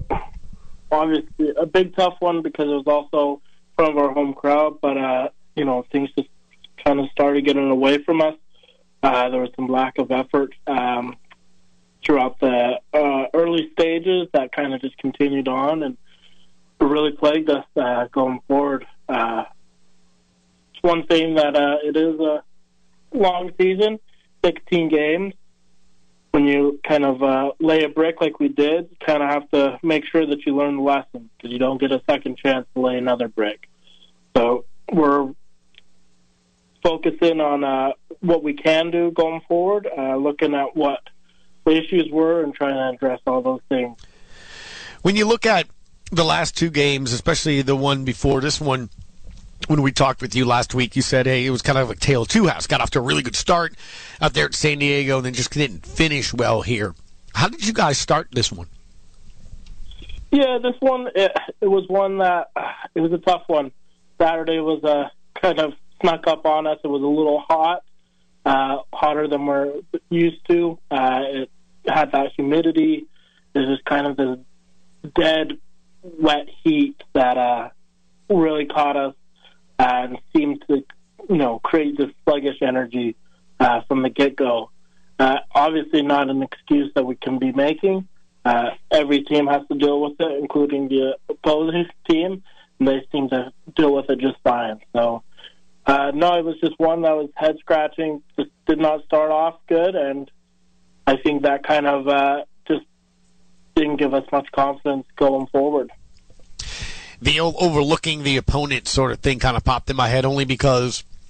big tough one because it was also in front of our home crowd. But, things just kind of started getting away from us. There was some lack of effort throughout the early stages that kind of just continued on and really plagued us going forward. It's one thing that it is a long season, 16 games. When you kind of lay a brick like we did, you kind of have to make sure that you learn the lesson because you don't get a second chance to lay another brick. So we're focusing on what we can do going forward, looking at what the issues were and trying to address all those things.
When you look at the last two games, especially the one before this one, when we talked with you last week, you said, hey, it was kind of like tale of two halves. Got off to a really good start out there at San Diego and then just didn't finish well here. How did you guys start this one?
Yeah, this one, it was one that, it was a tough one. Saturday was kind of snuck up on us. It was a little hot, hotter than we're used to. It had that humidity. It was just kind of this dead, wet heat that really caught us and seemed to, create this sluggish energy from the get-go. Obviously not an excuse that we can be making. Every team has to deal with it, including the opposing team, and they seem to deal with it just fine. So, no, it was just one that was head-scratching, just did not start off good, and I think that kind of just didn't give us much confidence going forward.
The overlooking the opponent sort of thing kind of popped in my head only because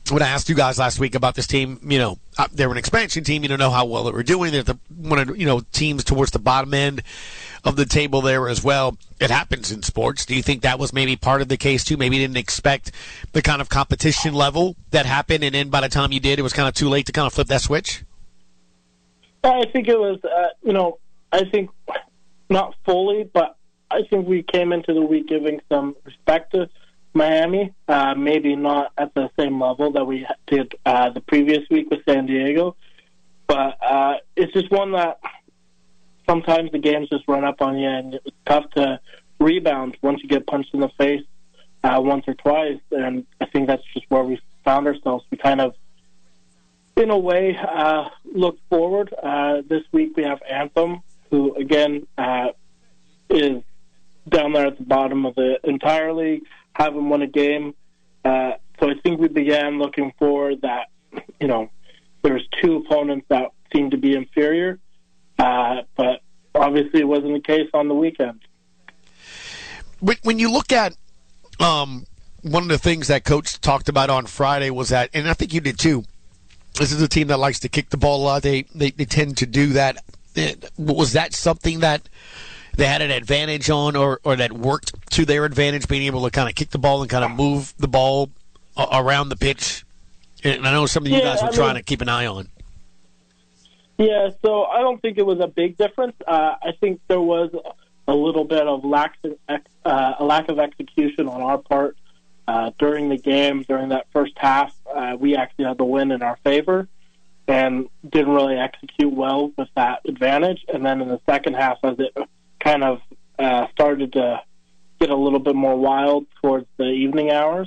when I asked you guys last week about this team, they were an expansion team. You don't know how well they were doing. They're one of teams towards the bottom end of the table there as well. It happens in sports. Do you think that was maybe part of the case too? Maybe you didn't expect the kind of competition level that happened, and then by the time you did, it was kind of too late to kind of flip that switch?
I think it was, I think not fully, but I think we came into the week giving some respect to Miami, maybe not at the same level that we did the previous week with San Diego, but it's just one that sometimes the games just run up on you, and it's tough to rebound once you get punched in the face once or twice, and I think that's just where we found ourselves. We kind of, in a way, look forward. This week we have Anthem, who, again, is down there at the bottom of the entire league, haven't won a game. So I think we began looking forward that, there's two opponents that seemed to be inferior, but obviously it wasn't the case on the weekend.
When you look at one of the things that Coach talked about on Friday was that, and I think you did too, this is a team that likes to kick the ball a lot. They tend to do that. Was that something that they had an advantage on, or that worked to their advantage, being able to kind of kick the ball and kind of move the ball around the pitch? And I know some of you guys were trying to keep an eye on.
Yeah, so I don't think it was a big difference. I think there was a little bit of lack of execution on our part during the game. During that first half, we actually had the win in our favor and didn't really execute well with that advantage. And then in the second half, as it kind of started to get a little bit more wild towards the evening hours,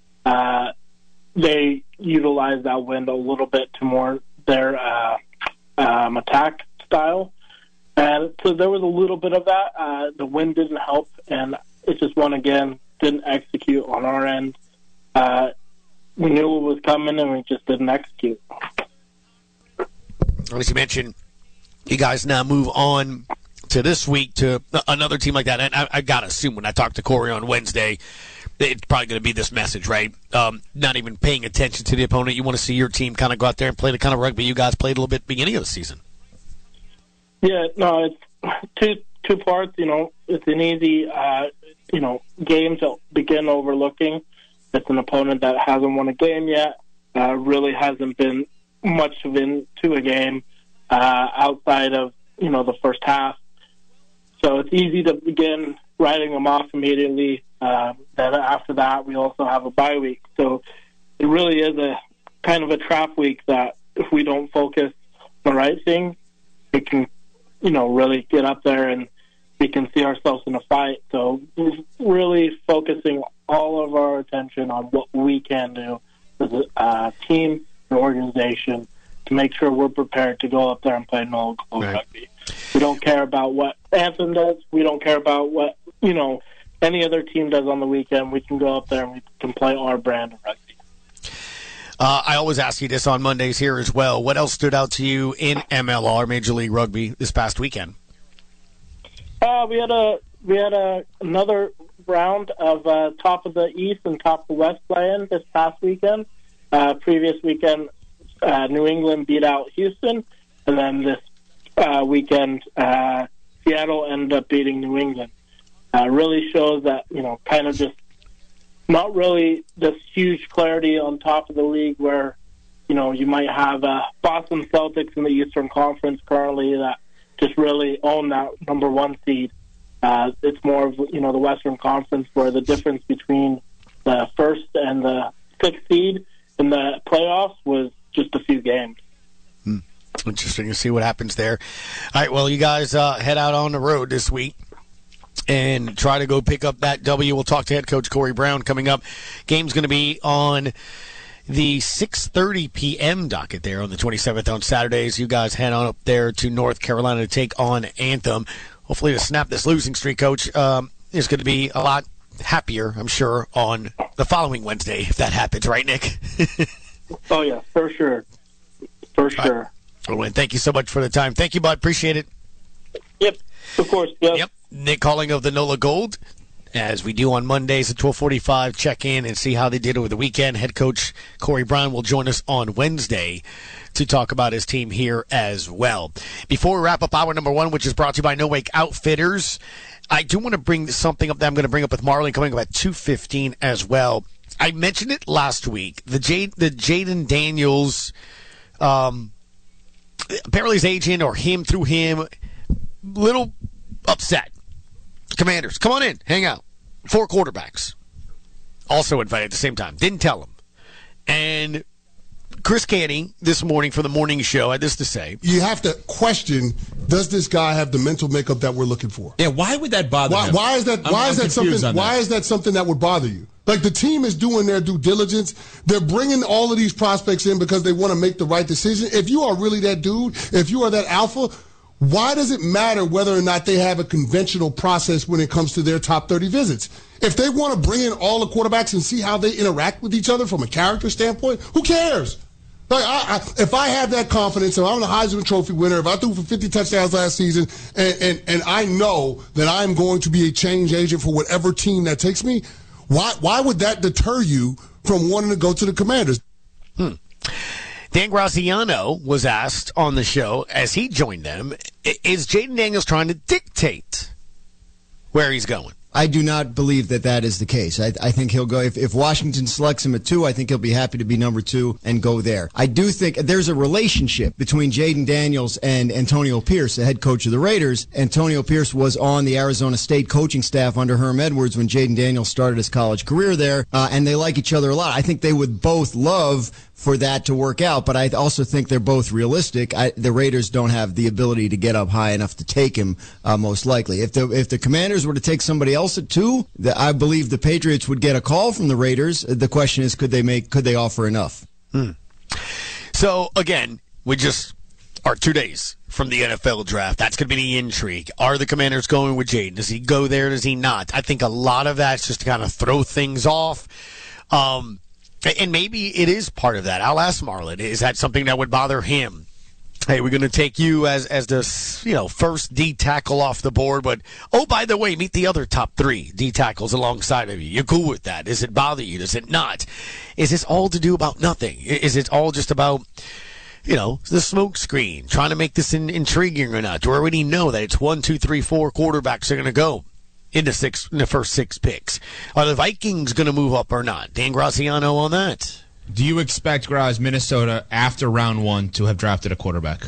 they utilized that wind a little bit to more their attack style. And so there was a little bit of that. The wind didn't help, and it just again, didn't execute on our end. We knew it was coming, and we just didn't execute.
As you mentioned, you guys now move on to this week to another team like that. And I got to assume when I talked to Corey on Wednesday, it's probably going to be this message, right? Not even paying attention to the opponent. You want to see your team kind of go out there and play the kind of rugby you guys played a little bit at the beginning of the season.
Yeah, no, it's two parts. It's an easy, game to begin overlooking. It's an opponent that hasn't won a game yet, really hasn't been much into a game outside of, the first half. So it's easy to begin writing them off immediately. Then after that, we also have a bye week. So it really is a kind of a trap week that if we don't focus on the right thing, it can, really get up there and we can see ourselves in a fight. So we're really focusing all of our attention on what we can do as a team and organization to make sure we're prepared to go up there and play NOLA Gold rugby. We don't care about what Anthem does. We don't care about what, any other team does on the weekend. We can go up there and we can play our brand of rugby.
I always ask you this on Mondays here as well. What else stood out to you in MLR, Major League Rugby, this past weekend?
We had another round of top of the East and top of the West play-in this past weekend. Previous weekend, New England beat out Houston, and then this weekend, Seattle ended up beating New England. Really shows that, kind of just not really this huge clarity on top of the league where, you might have Boston Celtics in the Eastern Conference currently that just really own that number one seed. It's more of, the Western Conference where the difference between the first and the sixth seed in the playoffs was just a few games.
Interesting to see what happens there. All right, well, you guys head out on the road this week and try to go pick up that W. We'll talk to head coach Corey Brown coming up. Game's going to be on the 6:30 p.m. docket there on the 27th on Saturdays. You guys head on up there to North Carolina to take on Anthem. Hopefully to snap this losing streak, Coach, is going to be a lot happier, I'm sure, on the following Wednesday if that happens. Right, Nick?
Oh, yeah, for sure. For sure.
Well, thank you so much for the time. Thank you, bud. Appreciate it.
Yep, of course. Yep.
Nick Calling of the NOLA Gold. as we do on Mondays at 12:45, check in and see how they did over the weekend. Head coach Corey Brown will join us on Wednesday to talk about his team here as well. Before we wrap up hour number 1, which is brought to you by No Wake Outfitters, I do want to bring something up that I'm going to bring up with Marlon coming up at 2:15 as well. I mentioned it last week. The Jaden Daniels, apparently his agent or him through him, little upset. Commanders, come on in, hang out. 4 quarterbacks. Also invited at the same time. Didn't tell him. And Chris Canty this morning for the morning show had this to say.
You have to question, does this guy have the mental makeup that we're looking for?
Yeah, why would that bother him?
Why is that something that would bother you? Like, the team is doing their due diligence. They're bringing all of these prospects in because they want to make the right decision. If you are really that dude, if you are that alpha, why does it matter whether or not they have a conventional process when it comes to their top 30 visits? If they want to bring in all the quarterbacks and see how they interact with each other from a character standpoint, who cares? Like, if I have that confidence, if I'm the Heisman Trophy winner, if I threw for 50 touchdowns last season, and I know that I'm going to be a change agent for whatever team that takes me, why would that deter you from wanting to go to the Commanders?
Dan Graziano was asked on the show as he joined them, is Jaden Daniels trying to dictate where he's going?
I do not believe that is the case. I think he'll go, if Washington selects him at 2, I think he'll be happy to be number 2 and go there. I do think there's a relationship between Jaden Daniels and Antonio Pierce, the head coach of the Raiders. Antonio Pierce was on the Arizona State coaching staff under Herm Edwards when Jaden Daniels started his college career there, and they like each other a lot. I think they would both love for that to work out, but I also think they're both realistic. The Raiders don't have the ability to get up high enough to take him, most likely. If the Commanders were to take somebody else at 2, I believe the Patriots would get a call from the Raiders. The question is, could they offer enough?
So, again, we just are 2 days from the NFL draft. That's going to be the intrigue. Are the Commanders going with Jaden? Does he go there? Does he not? I think a lot of that's just to kind of throw things off. And maybe it is part of that. I'll ask Marlon, is that something that would bother him? Hey, we're going to take you as the first D tackle off the board, but oh, by the way, meet the other top 3 D tackles alongside of you. You're cool with that? Does it bother you? Does it not? Is this all to do about nothing? Is it all just about the smoke screen, trying to make this intriguing or not? Do we already know that it's 1, 2, 3, 4 quarterbacks are going to go in the first 6 picks? Are the Vikings going to move up or not? Dan Graziano on that.
Do you expect, Graz, Minnesota, after round 1, to have drafted a quarterback?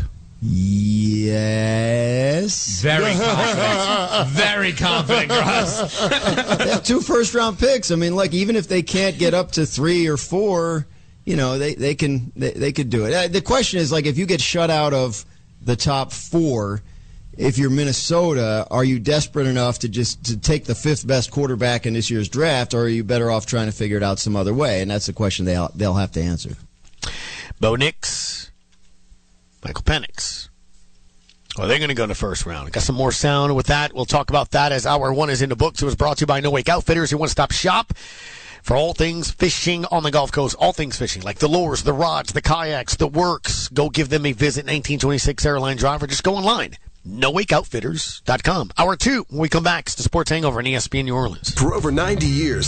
Yes.
Very confident. Very confident, Graz.
They have 2 first-round picks. I mean, even if they can't get up to 3 or 4, they could do it. The question is, if you get shut out of the top 4, if you're Minnesota, are you desperate enough to take the 5th best quarterback in this year's draft, or are you better off trying to figure it out some other way? And that's the question they'll have to answer.
Bo Nix, Michael Penix. Well, they're going to go in the first round. Got some more sound with that. We'll talk about that as hour 1 is in the books. It was brought to you by No Wake Outfitters, your one-stop shop for all things fishing on the Gulf Coast. All things fishing, like the lures, the rods, the kayaks, the works. Go give them a visit. 1926 Airline Drive, or just go online. NoWakeOutfitters.com. Hour 2, when we come back, it's the Sports Hangover on ESPN New Orleans.
For over 90 years,